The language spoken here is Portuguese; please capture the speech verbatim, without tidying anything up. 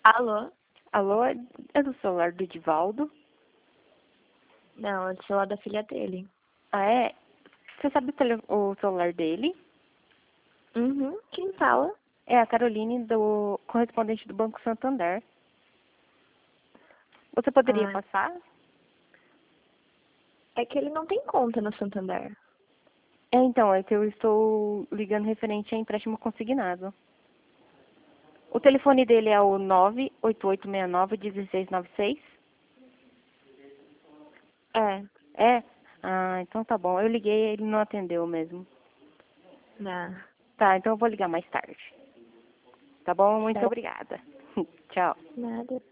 Alô? Alô, é do celular do Edivaldo? Não, é do celular da filha dele. Ah, é? Você sabe o, tele- o celular dele? Uhum, quem fala? É a Caroline, do correspondente do Banco Santander. Você poderia Ah, passar? é que ele não tem conta no Santander. É, então, é que eu estou ligando referente a empréstimo consignado. O telefone dele é o nove oito oito seis nove um seis nove seis? É, É? Ah, então tá bom. Eu liguei e ele não atendeu mesmo. não. Tá, então eu vou ligar mais tarde. Tá bom? Muito Certo. obrigada. Tchau. Nada.